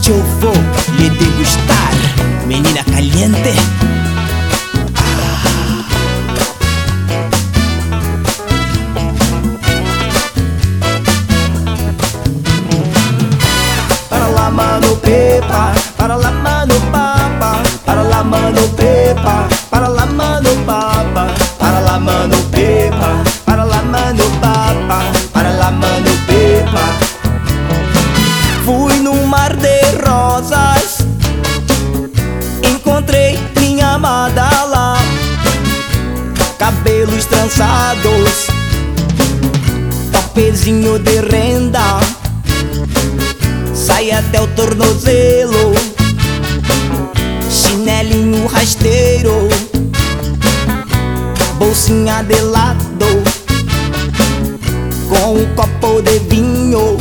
noite eu vou lhe degustar, menina caliente. Para lá, mano, pepa, para lá, mano, papa, para lá, mano, pepa, para lá, mano, papa, para lá, mano, pepa, para lá, mano, papa, para lá, mano, pepa. Fui num mar de rosas, encontrei minha amada lá, cabelos trançados, topezinho de renda, sai até o tornozelo, chinelinho rasteiro, bolsinha de lado, com um copo de vinho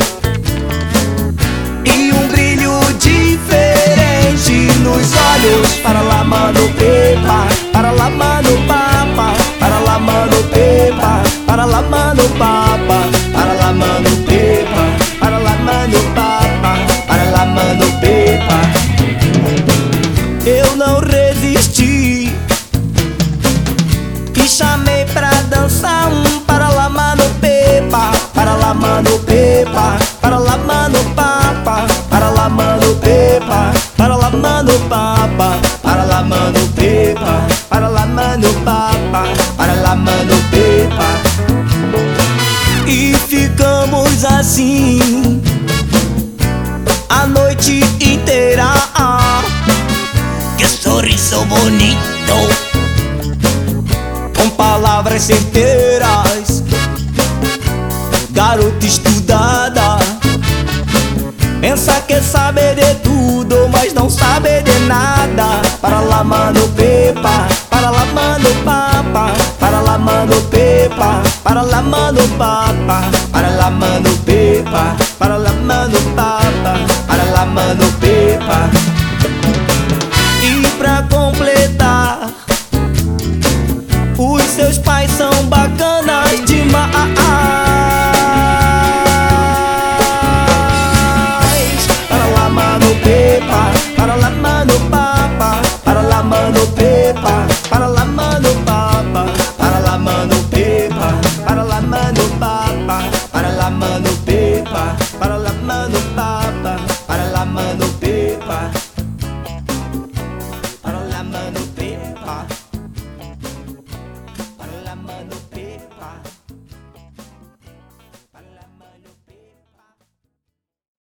e um brilho diferente nos olhos. Para lá, mano, pepa, para lá, mano, papa, para lá, mano, pepa, para lá, mano, papa, para lá, mano, pepa, para lá, mano, papa, para lá, mano, pepa. Eu não resisti e chamei pra dançar um para lá, mano, pepa, Para lá, mano, pepa, para lá, mano, papa, para lá, mano, pepa, para lá, mano, papa, para lá, mano, pepa, para lá, mano, papa, para lá, mano, pepa. e ficamos assim a noite inteira. Que sorriso bonito, com palavras certeiras, garota estudada, pensa que sabe de tudo, mas não sabe de nada. Para lá, mano, pepa, para lá, mano, papa, para lá, mano, pepa, para lá, mano, papa, para lá, mano, pepa, para lá,